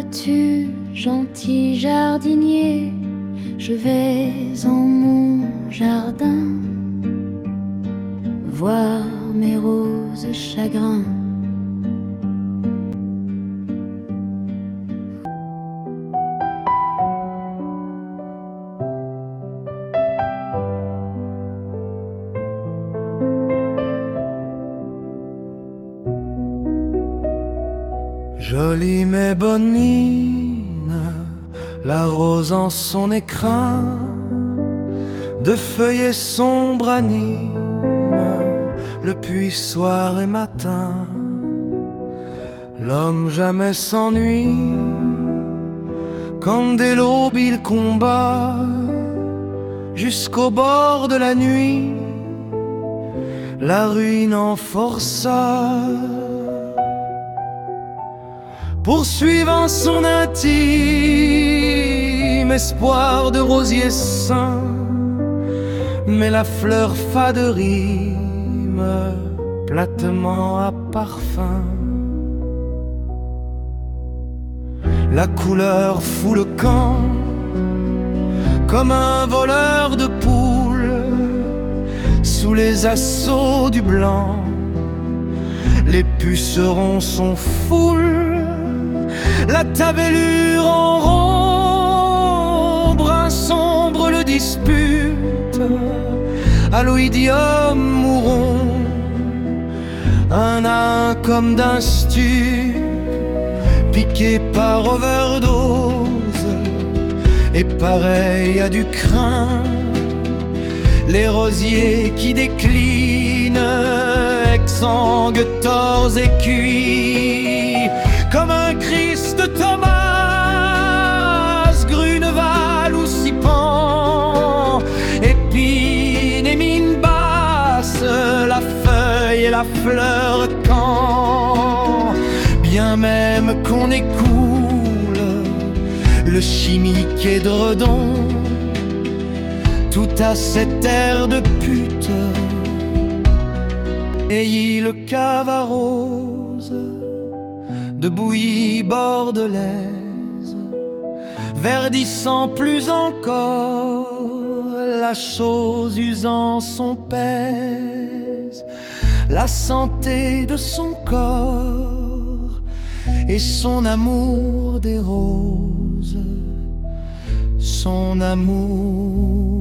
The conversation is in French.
vas-tu, gentil jardinier? Je vais en mon jardin voir mes roses chagrins. Jolie mais bonne mine, la rose en son écrin, de feuillets sombres anime le puits soir et matin. L'homme jamais s'ennuie, quand dès l'aube il combat, jusqu'au bord de la nuit, la ruine en forçat. Poursuivant son intime espoir de rosier sain, mais la fleur fade rime platement à parfum. La couleur fout le camp comme un voleur de poules sous les assauts du blanc. Les pucerons sont foules, la tabellure en rombre, un sombre le dispute. À l'oïdium mourons, un à un comme d'un stup, piqué par overdose, et pareil à du crin. Les rosiers qui déclinent, exsangues, tors et cuits, comme un Christ Thomas, Gruneval ou Sipan, épine et mine basse, la feuille et la fleur quand, bien même qu'on écoule le chimique édredon, tout à cet air de pute, ayez le cave à rose de bouillie bordelaise, verdissant plus encore, la chose usant son pèse, la santé de son corps et son amour des roses, son amour